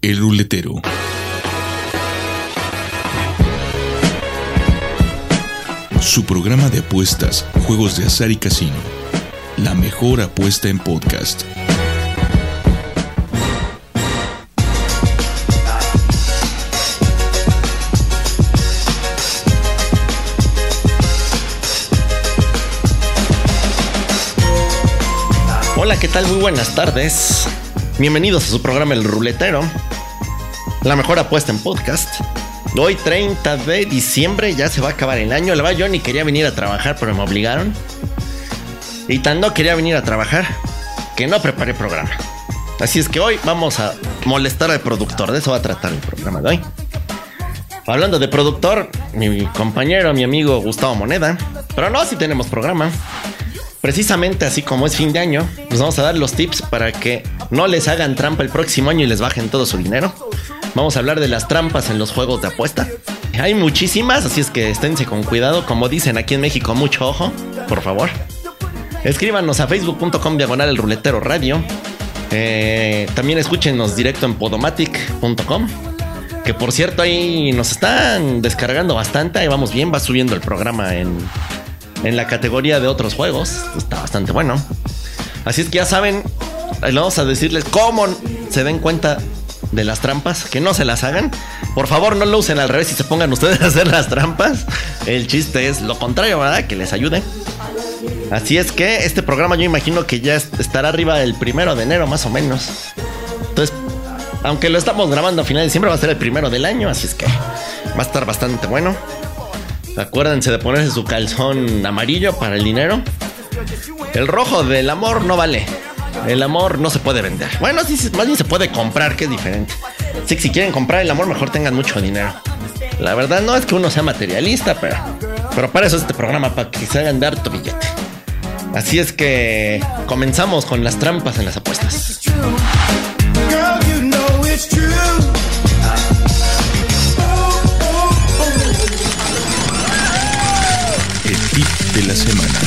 El Ruletero. Su programa de apuestas, juegos de azar y casino. La mejor apuesta en podcast. Hola, ¿qué tal? Muy buenas tardes. Bienvenidos a su programa El Ruletero, la mejor apuesta en podcast. Hoy 30 de diciembre, ya se va a acabar el año. La verdad, yo ni quería venir a trabajar, pero me obligaron. Y tan no quería venir a trabajar que no preparé programa. Así es que hoy vamos a molestar al productor. De eso va a tratar el programa de hoy. Hablando de productor, mi compañero, mi amigo Gustavo Moneda. Pero no, sí tenemos programa. Precisamente así como es fin de año, les vamos a dar los tips para que no les hagan trampa el próximo año y les bajen todo su dinero. Vamos a hablar de las trampas en los juegos de apuesta. Hay muchísimas, así es que esténse con cuidado. Como dicen aquí en México, mucho ojo, por favor. Escríbanos a facebook.com/El Ruletero Radio. También escúchenos directo en podomatic.com. Que por cierto, ahí nos están descargando bastante. Ahí vamos bien, va subiendo el programa en la categoría de otros juegos. Está bastante bueno. Así es que ya saben, vamos a decirles cómo se den cuenta de las trampas, que no se las hagan. Por favor, no lo usen al revés y se pongan ustedes a hacer las trampas. El chiste es lo contrario, ¿verdad? Que les ayude. Así es que este programa yo imagino que ya estará arriba el 1 de enero más o menos. Entonces, aunque lo estamos grabando a final de diciembre, va a ser el 1 del año. Así es que va a estar bastante bueno. Acuérdense de ponerse su calzón amarillo para el dinero. El rojo del amor no vale. El amor no se puede vender. Bueno, sí, más bien se puede comprar, que es diferente. Así que si quieren comprar el amor, mejor tengan mucho dinero. La verdad no es que uno sea materialista, pero para eso es este programa, para que se hagan dar tu billete. Así es que comenzamos con las trampas en las apuestas. El tip de la semana.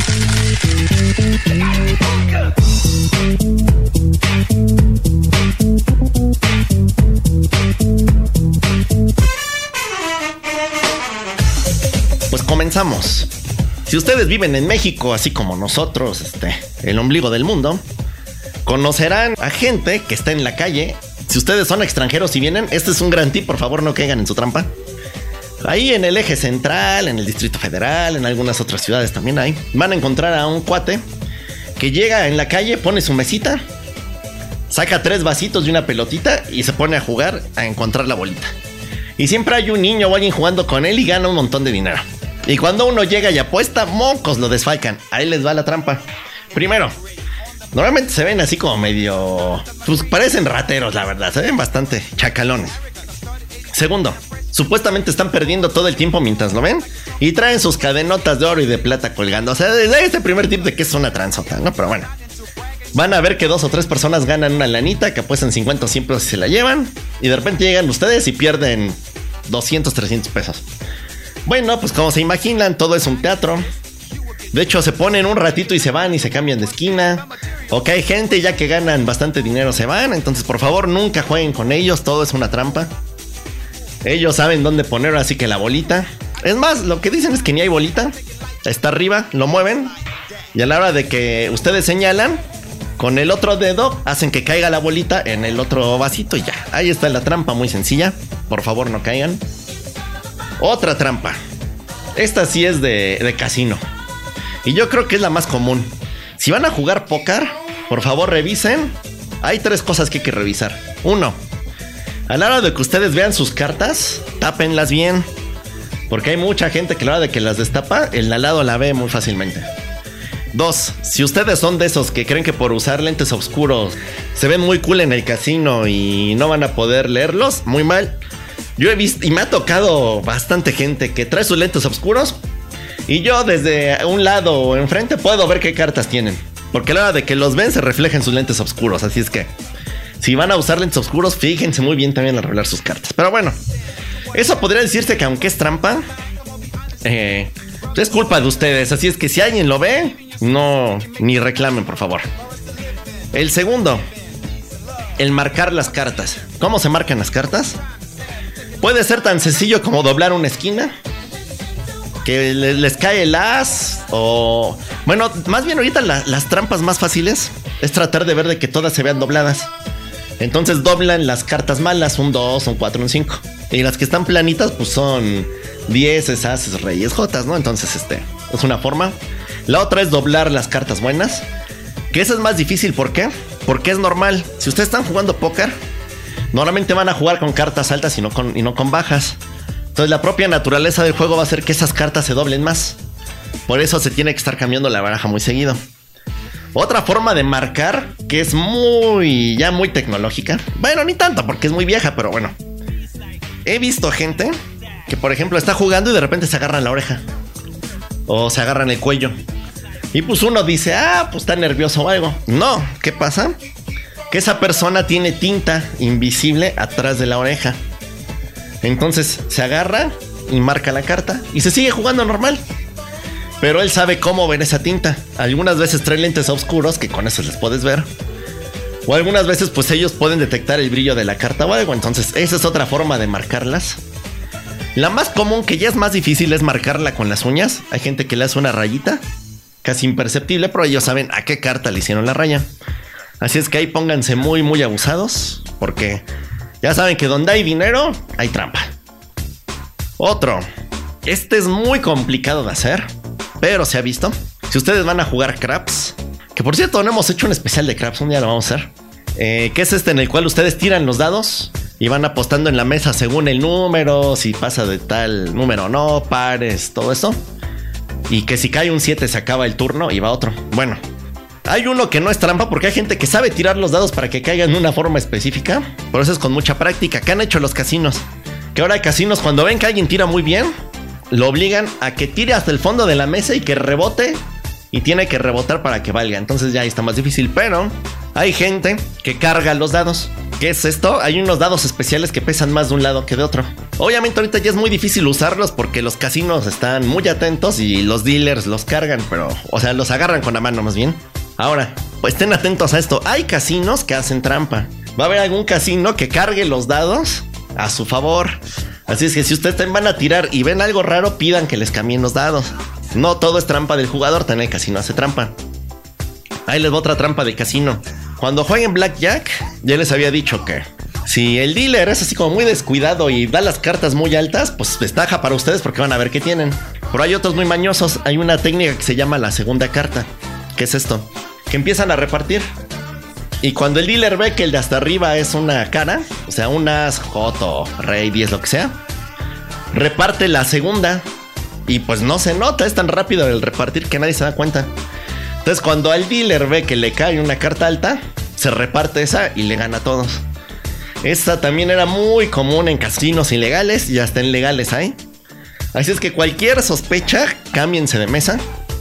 Pues comenzamos. Si ustedes viven en México, así como nosotros, el ombligo del mundo, conocerán a gente que está en la calle. Si ustedes son extranjeros y vienen, este es un gran tip, por favor no caigan en su trampa. Ahí en el eje central, en el Distrito Federal, en algunas otras ciudades también hay. Van a encontrar a un cuate que llega en la calle, pone su mesita, saca 3 vasitos y una pelotita y se pone a jugar a encontrar la bolita. Y siempre hay un niño o alguien jugando con él y gana un montón de dinero. Y cuando uno llega y apuesta, mocos lo desfalcan. Ahí les va la trampa. Primero, normalmente se ven así como medio... pues parecen rateros, la verdad. Se ven bastante chacalones. Segundo, supuestamente están perdiendo todo el tiempo mientras lo ven y traen sus cadenotas de oro y de plata colgando. O sea, desde este primer tip de que es una transota, ¿no? Pero bueno, van a ver que 2 o 3 personas ganan una lanita, que apuestan 50 o 100 pesos y se la llevan. Y de repente llegan ustedes y pierden 200, 300 pesos. Bueno, pues como se imaginan, todo es un teatro. De hecho, se ponen un ratito y se van y se cambian de esquina. O que hay gente ya que ganan bastante dinero, se van. Entonces, por favor, nunca jueguen con ellos. Todo es una trampa. Ellos saben dónde poner, así que la bolita. Es más, lo que dicen es que ni hay bolita. Está arriba, lo mueven. Y a la hora de que ustedes señalan, con el otro dedo hacen que caiga la bolita en el otro vasito y ya. Ahí está la trampa, muy sencilla. Por favor, no caigan. Otra trampa. Esta sí es de casino. Y yo creo que es la más común. Si van a jugar póker, por favor revisen. Hay 3 cosas que hay que revisar. 1. A la hora de que ustedes vean sus cartas, tápenlas bien. Porque hay mucha gente que a la hora de que las destapa, el al lado la ve muy fácilmente. 2. Si ustedes son de esos que creen que por usar lentes oscuros se ven muy cool en el casino y no van a poder leerlos, muy mal. Yo he visto y me ha tocado bastante gente que trae sus lentes oscuros y yo desde un lado o enfrente puedo ver qué cartas tienen. Porque a la hora de que los ven se reflejan sus lentes oscuros. Así es que si van a usar lentes oscuros, fíjense muy bien también al revelar sus cartas. Pero bueno, eso podría decirse que aunque es trampa, es culpa de ustedes. Así es que si alguien lo ve, no, ni reclamen, por favor. El segundo, el marcar las cartas. ¿Cómo se marcan las cartas? Puede ser tan sencillo como doblar una esquina, que les cae el as, o... Bueno, más bien ahorita las trampas más fáciles es tratar de ver de que todas se vean dobladas. Entonces doblan las cartas malas, un 2, un 4, un 5. Y las que están planitas, pues son 10, ases, reyes, jotas, ¿no? Entonces, es una forma. La otra es doblar las cartas buenas, que esa es más difícil. ¿Por qué? Porque es normal. Si ustedes están jugando póker, normalmente van a jugar con cartas altas y no con bajas. Entonces la propia naturaleza del juego va a hacer que esas cartas se doblen más. Por eso se tiene que estar cambiando la baraja muy seguido. Otra forma de marcar, que es muy tecnológica. Bueno, ni tanto porque es muy vieja, pero bueno. He visto gente que, por ejemplo, está jugando y de repente se agarran la oreja. O se agarran el cuello. Y pues uno dice, pues está nervioso o algo. No, ¿qué pasa? Que esa persona tiene tinta invisible atrás de la oreja. Entonces se agarra y marca la carta y se sigue jugando normal. Pero él sabe cómo ver esa tinta. Algunas veces trae lentes oscuros que con eso les puedes ver. O algunas veces pues ellos pueden detectar el brillo de la carta o algo. Entonces esa es otra forma de marcarlas. La más común, que ya es más difícil, es marcarla con las uñas. Hay gente que le hace una rayita casi imperceptible, pero ellos saben a qué carta le hicieron la raya. Así es que ahí pónganse muy abusados, porque ya saben que donde hay dinero, hay trampa. Otro. Este es muy complicado de hacer, pero se ha visto. Si ustedes van a jugar craps, que por cierto no hemos hecho un especial de craps, un día lo vamos a hacer. Que es en el cual ustedes tiran los dados y van apostando en la mesa según el número, si pasa de tal número o no, pares, todo eso. Y que si cae un 7 se acaba el turno y va otro. Bueno, hay uno que no es trampa porque hay gente que sabe tirar los dados para que caigan de una forma específica. Por eso es con mucha práctica. ¿Qué han hecho los casinos? Que ahora hay casinos, cuando ven que alguien tira muy bien, lo obligan a que tire hasta el fondo de la mesa y que rebote. Y tiene que rebotar para que valga. Entonces ya ahí está más difícil. Pero hay gente que carga los dados. ¿Qué es esto? Hay unos dados especiales que pesan más de un lado que de otro. Obviamente ahorita ya es muy difícil usarlos porque los casinos están muy atentos y los dealers los cargan, pero, o sea, los agarran con la mano más bien. Ahora, pues estén atentos a esto. Hay casinos que hacen trampa. Va a haber algún casino que cargue los dados a su favor. Así es que si ustedes van a tirar y ven algo raro, pidan que les cambien los dados. No todo es trampa del jugador, también el casino hace trampa. Ahí les va otra trampa de casino. Cuando jueguen Blackjack, ya les había dicho que si el dealer es así como muy descuidado y da las cartas muy altas, pues ventaja para ustedes porque van a ver qué tienen. Pero hay otros muy mañosos. Hay una técnica que se llama la segunda carta. ¿Qué es esto? Que empiezan a repartir. Y cuando el dealer ve que el de hasta arriba es una cara, o sea, un as, joto, rey, 10, lo que sea, reparte la segunda. Y pues no se nota, es tan rápido el repartir que nadie se da cuenta. Entonces cuando al dealer ve que le cae una carta alta, se reparte esa y le gana a todos. Esta también era muy común en casinos ilegales y hasta en legales hay. Así es que cualquier sospecha, cámbiense de mesa.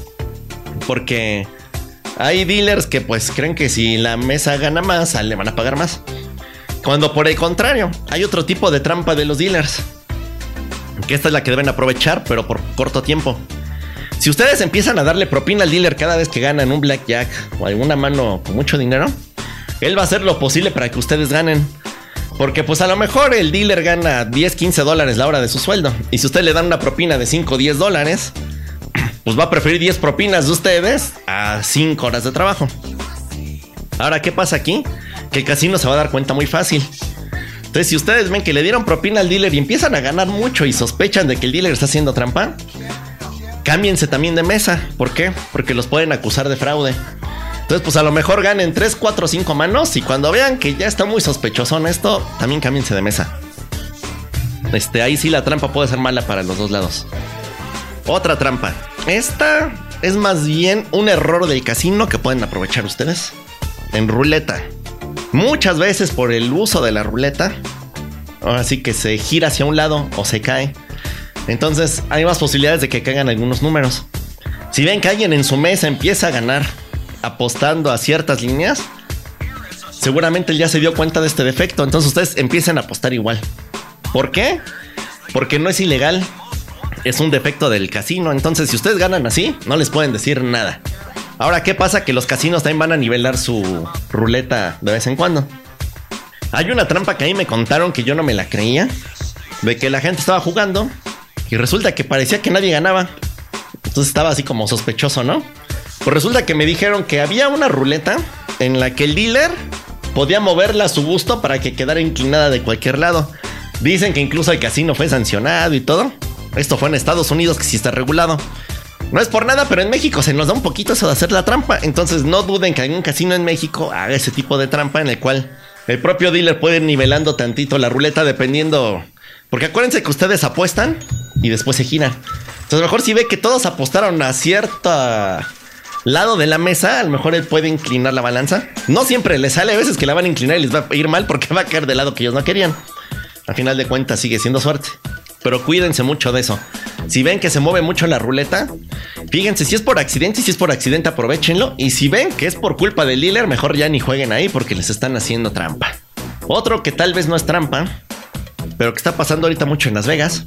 Porque hay dealers que pues creen que si la mesa gana más, le van a pagar más. Cuando por el contrario, hay otro tipo de trampa de los dealers. Que esta es la que deben aprovechar, pero por corto tiempo. Si ustedes empiezan a darle propina al dealer cada vez que ganan un blackjack o alguna mano con mucho dinero, él va a hacer lo posible para que ustedes ganen. Porque pues a lo mejor el dealer gana 10, 15 dólares la hora de su sueldo. Y si ustedes le dan una propina de 5 o 10 dólares, pues va a preferir 10 propinas de ustedes a 5 horas de trabajo. Ahora, ¿qué pasa aquí? Que el casino se va a dar cuenta muy fácil. Entonces, si ustedes ven que le dieron propina al dealer y empiezan a ganar mucho y sospechan de que el dealer está haciendo trampa, cámbiense también de mesa. ¿Por qué? Porque los pueden acusar de fraude. Entonces, pues a lo mejor ganen 3, 4, 5 manos y cuando vean que ya está muy sospechoso en esto, también cámbiense de mesa. Ahí sí la trampa puede ser mala para los dos lados. Otra trampa. Esta es más bien un error del casino que pueden aprovechar ustedes. En ruleta. Muchas veces por el uso de la ruleta, ahora sí que se gira hacia un lado o se cae. Entonces hay más posibilidades de que caigan algunos números. Si ven que alguien en su mesa empieza a ganar apostando a ciertas líneas, seguramente él ya se dio cuenta de este defecto. Entonces ustedes empiecen a apostar igual. ¿Por qué? Porque no es ilegal. Es un defecto del casino. Entonces si ustedes ganan así, no les pueden decir nada. Ahora, ¿qué pasa? Que los casinos también van a nivelar su ruleta de vez en cuando. Hay una trampa que a mí me contaron que yo no me la creía, de que la gente estaba jugando y resulta que parecía que nadie ganaba. Entonces estaba así como sospechoso, ¿no? Pues resulta que me dijeron que había una ruleta en la que el dealer podía moverla a su gusto para que quedara inclinada de cualquier lado. Dicen que incluso el casino fue sancionado y todo. Esto fue en Estados Unidos, que sí está regulado. No es por nada, pero en México se nos da un poquito eso de hacer la trampa. Entonces no duden que algún casino en México haga ese tipo de trampa en el cual el propio dealer puede ir nivelando tantito la ruleta dependiendo. Porque acuérdense que ustedes apuestan y después se giran. Entonces mejor si ve que todos apostaron a cierto lado de la mesa, a lo mejor él puede inclinar la balanza. No siempre le sale, a veces que la van a inclinar y les va a ir mal porque va a caer del lado que ellos no querían. Al final de cuentas sigue siendo suerte. Pero cuídense mucho de eso. Si ven que se mueve mucho la ruleta, fíjense si es por accidente. Si es por accidente, aprovechenlo. Y si ven que es por culpa del dealer, mejor ya ni jueguen ahí porque les están haciendo trampa. Otro que tal vez no es trampa, pero que está pasando ahorita mucho en Las Vegas,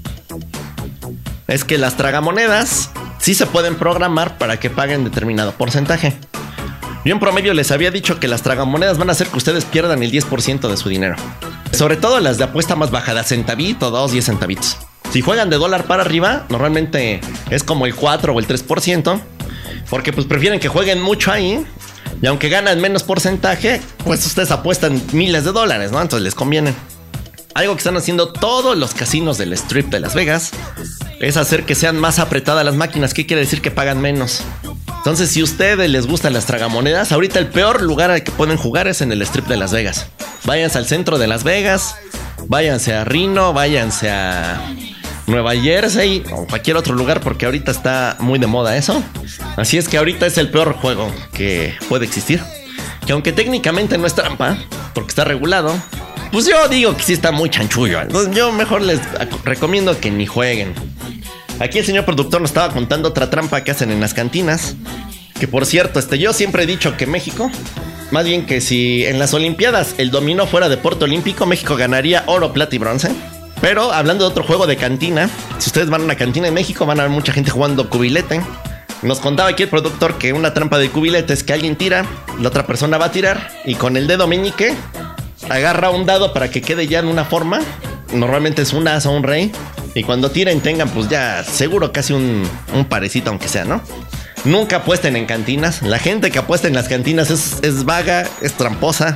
es que las tragamonedas sí se pueden programar para que paguen determinado porcentaje. Yo en promedio les había dicho que las tragamonedas van a hacer que ustedes pierdan el 10% de su dinero. Sobre todo las de apuesta más baja, de centavito, 2, 10 centavitos. Si juegan de dólar para arriba, normalmente es como el 4 o el 3%. Porque pues prefieren que jueguen mucho ahí. Y aunque ganan menos porcentaje, pues ustedes apuestan miles de dólares, ¿no? Entonces les conviene. Algo que están haciendo todos los casinos del Strip de Las Vegas es hacer que sean más apretadas las máquinas. ¿Qué quiere decir? Que pagan menos. Entonces, si a ustedes les gustan las tragamonedas, ahorita el peor lugar al que pueden jugar es en el Strip de Las Vegas. Váyanse al centro de Las Vegas, váyanse a Reno, váyanse a Nueva Jersey o cualquier otro lugar porque ahorita está muy de moda eso. Así es que ahorita es el peor juego que puede existir. Que aunque técnicamente no es trampa, porque está regulado, pues yo digo que sí está muy chanchullo. Entonces yo mejor les recomiendo que ni jueguen. Aquí el señor productor nos estaba contando otra trampa que hacen en las cantinas. Que por cierto, yo siempre he dicho que México, más bien que si en las Olimpiadas el dominó fuera deporte olímpico, México ganaría oro, plata y bronce. Pero hablando de otro juego de cantina, si ustedes van a una cantina en México, van a ver mucha gente jugando cubilete. Nos contaba aquí el productor que una trampa de cubilete es que alguien tira, la otra persona va a tirar y con el dedo meñique agarra un dado para que quede ya en una forma. Normalmente es un as o un rey. Y cuando tiren tengan pues ya seguro casi un parecito aunque sea, ¿no? Nunca apuesten en cantinas. La gente que apuesta en las cantinas es vaga, es tramposa.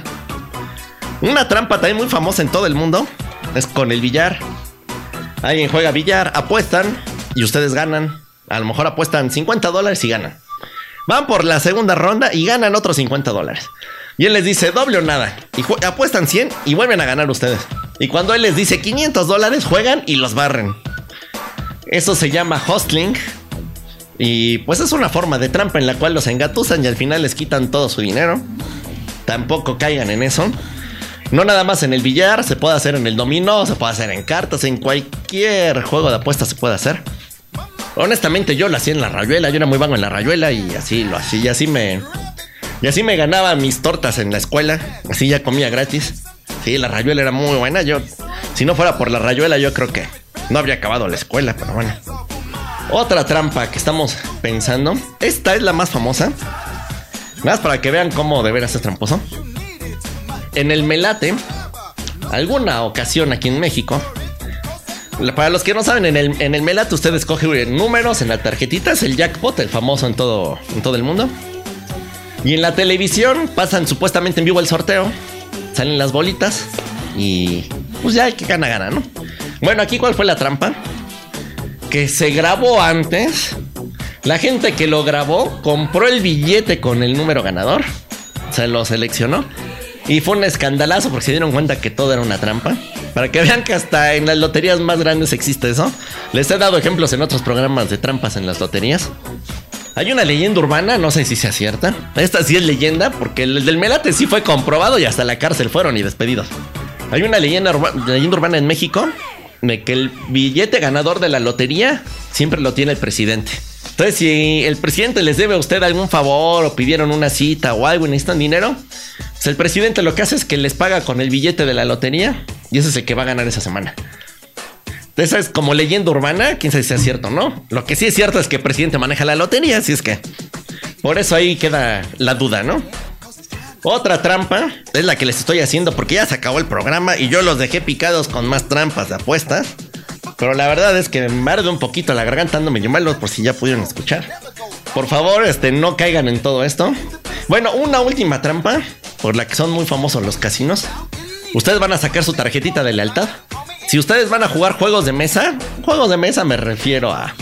Una trampa también muy famosa en todo el mundo es con el billar. Alguien juega billar, apuestan y ustedes ganan. A lo mejor apuestan $50 y ganan. Van por la segunda ronda y ganan otros $50. Y él les dice doble o nada. Y apuestan 100 y vuelven a ganar ustedes. Y cuando él les dice $500, juegan y los barren. Eso se llama hustling. Y pues es una forma de trampa en la cual los engatusan y al final les quitan todo su dinero. Tampoco caigan en eso. No nada más en el billar, se puede hacer en el dominó, se puede hacer en cartas, en cualquier juego de apuestas se puede hacer. Honestamente yo lo hacía en la rayuela, yo era muy vago en la rayuela y así lo hacía. Y así me ganaba mis tortas en la escuela, así ya comía gratis. Sí, la rayuela era muy buena. Si no fuera por la rayuela, yo creo que no habría acabado la escuela, pero bueno. Otra trampa que estamos pensando. Esta es la más famosa. Nada más para que vean cómo de veras es tramposo. En el melate, alguna ocasión aquí en México, para los que no saben, en el melate usted escoge números en la tarjetita. Es el jackpot, el famoso en todo el mundo. Y en la televisión pasan supuestamente en vivo el sorteo. Salen las bolitas y pues ya el que gana, ¿no? Bueno, aquí ¿cuál fue la trampa? Que se grabó antes. La gente que lo grabó compró el billete con el número ganador. Se lo seleccionó. Y fue un escandalazo porque se dieron cuenta que todo era una trampa. Para que vean que hasta en las loterías más grandes existe eso. Les he dado ejemplos en otros programas de trampas en las loterías. Hay una leyenda urbana, no sé si sea cierta. Esta sí es leyenda porque el del melate sí fue comprobado y hasta la cárcel fueron y despedidos. Hay una leyenda urbana en México de que el billete ganador de la lotería siempre lo tiene el presidente. Entonces, si el presidente les debe a usted algún favor o pidieron una cita o algo y necesitan dinero, pues el presidente lo que hace es que les paga con el billete de la lotería y ese es el que va a ganar esa semana. Esa es como leyenda urbana, quién sabe si sea cierto, ¿no? Lo que sí es cierto es que el presidente maneja la lotería, así es que por eso ahí queda la duda, ¿no? Otra trampa es la que les estoy haciendo porque ya se acabó el programa y yo los dejé picados con más trampas de apuestas. Pero la verdad es que me arde un poquito la garganta, ando medio malo, por si ya pudieron escuchar. Por favor, no caigan en todo esto. Bueno, una última trampa por la que son muy famosos los casinos. Ustedes van a sacar su tarjetita de lealtad. Si ustedes van a jugar juegos de mesa me refiero a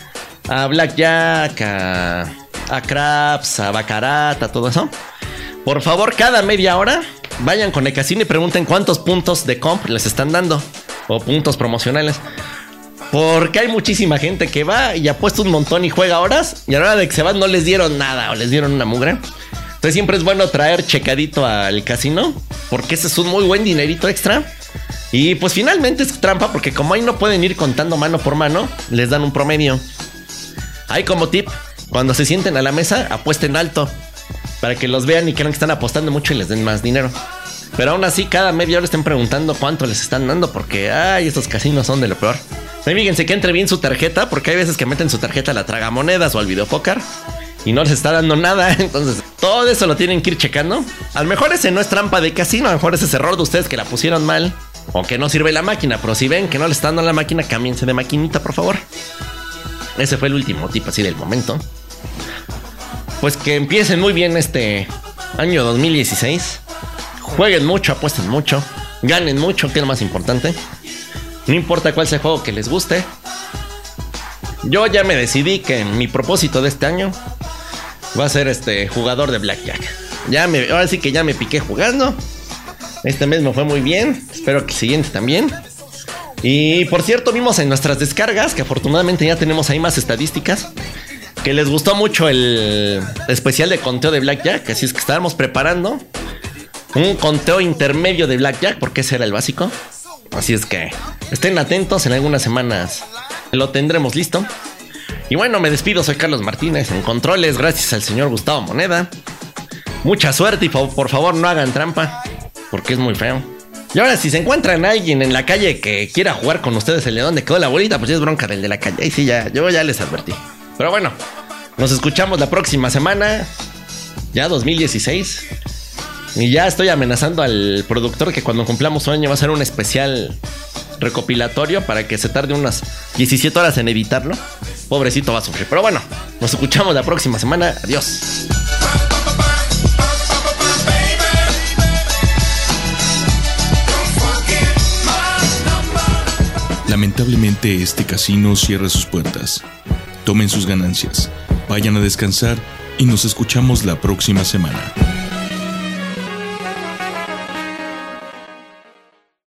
Blackjack, a Craps, a Baccarat, a todo eso. Por favor, cada media hora vayan con el casino y pregunten cuántos puntos de comp les están dando o puntos promocionales. Porque hay muchísima gente que va y apuesta un montón y juega horas y a la hora de que se van no les dieron nada o les dieron una mugre. Entonces siempre es bueno traer checadito al casino porque ese es un muy buen dinerito extra. Y pues finalmente es trampa porque como ahí no pueden ir contando mano por mano, les dan un promedio. Ahí como tip, cuando se sienten a la mesa, apuesten alto para que los vean y crean que están apostando mucho y les den más dinero. Pero aún así, cada media hora estén preguntando cuánto les están dando porque, estos casinos son de lo peor. Fíjense que entre bien su tarjeta porque hay veces que meten su tarjeta a la tragamonedas o al videopóker y no les está dando nada. Entonces, todo eso lo tienen que ir checando. A lo mejor ese no es trampa de casino, a lo mejor ese es error de ustedes que la pusieron mal o que no sirve la máquina. Pero si ven que no le está dando la máquina, cámbiense de maquinita, por favor. Ese fue el último tip así del momento. Pues que empiecen muy bien este año 2016. Jueguen mucho, apuesten mucho, ganen mucho, que es lo más importante. No importa cuál sea el juego que les guste. Yo ya me decidí que mi propósito de este año va a ser jugador de Blackjack. Ahora sí que ya me piqué jugando. Este mes me fue muy bien. Espero que el siguiente también. Y por cierto, vimos en nuestras descargas que afortunadamente ya tenemos ahí más estadísticas, que les gustó mucho el especial de conteo de Blackjack. Así es que estábamos preparando un conteo intermedio de Blackjack porque ese era el básico. Así es que estén atentos, en algunas semanas lo tendremos listo. Y bueno, me despido, soy Carlos Martínez en controles, gracias al señor Gustavo Moneda. Mucha suerte y por favor no hagan trampa porque es muy feo. Y ahora si se encuentran a alguien en la calle que quiera jugar con ustedes el de donde quedó la bolita, pues es bronca del de la calle. Y sí, yo ya les advertí. Pero bueno, nos escuchamos la próxima semana, ya 2016. Y ya estoy amenazando al productor que cuando cumplamos un año va a ser un especial recopilatorio para que se tarde unas 17 horas en editarlo. Pobrecito va a sufrir. Pero bueno, nos escuchamos la próxima semana. Adiós. Lamentablemente este casino cierra sus puertas. Tomen sus ganancias, vayan a descansar y nos escuchamos la próxima semana.